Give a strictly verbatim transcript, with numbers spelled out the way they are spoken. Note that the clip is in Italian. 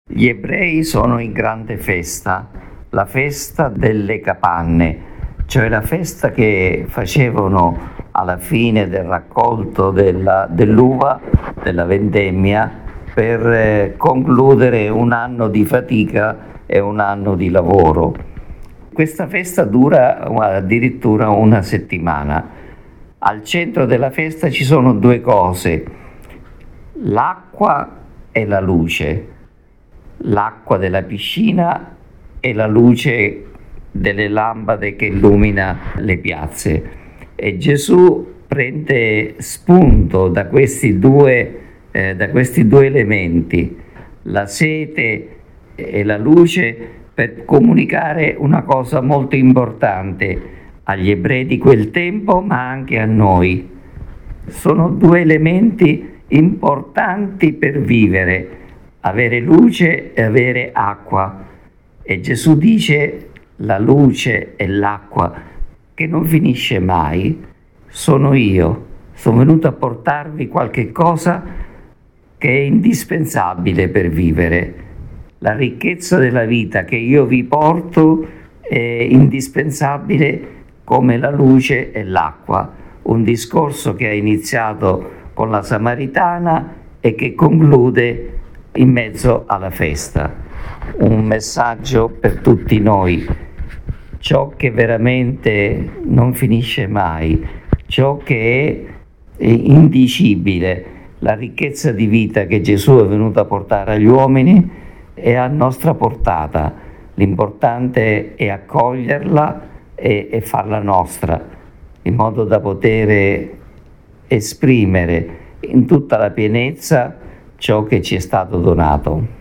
Gli ebrei sono in grande festa, la festa delle capanne, cioè la festa che facevano alla fine del raccolto della, dell'uva, della vendemmia, per eh, concludere un anno di fatica e un anno di lavoro. Questa festa dura addirittura una settimana. Al centro della festa ci sono due cose: l'acqua e la luce. L'acqua della piscina e la luce delle lampade che illumina le piazze. E Gesù prende spunto da questi due, eh, da questi due elementi, la sete e la luce, per comunicare una cosa molto importante agli ebrei di quel tempo, ma anche a noi. Sono due elementi importanti per vivere: avere luce e avere acqua. E Gesù dice: la luce e l'acqua che non finisce mai sono io. Sono venuto a portarvi qualche cosa che è indispensabile per vivere. La ricchezza della vita che io vi porto è indispensabile come la luce e l'acqua. Un discorso che ha iniziato con la Samaritana e che conclude in mezzo alla festa. Un messaggio per tutti noi: ciò che veramente non finisce mai, ciò che è indicibile, la ricchezza di vita che Gesù è venuto a portare agli uomini è a nostra portata. L'importante è accoglierla e, e farla nostra, in modo da poter esprimere in tutta la pienezza ciò che ci è stato donato.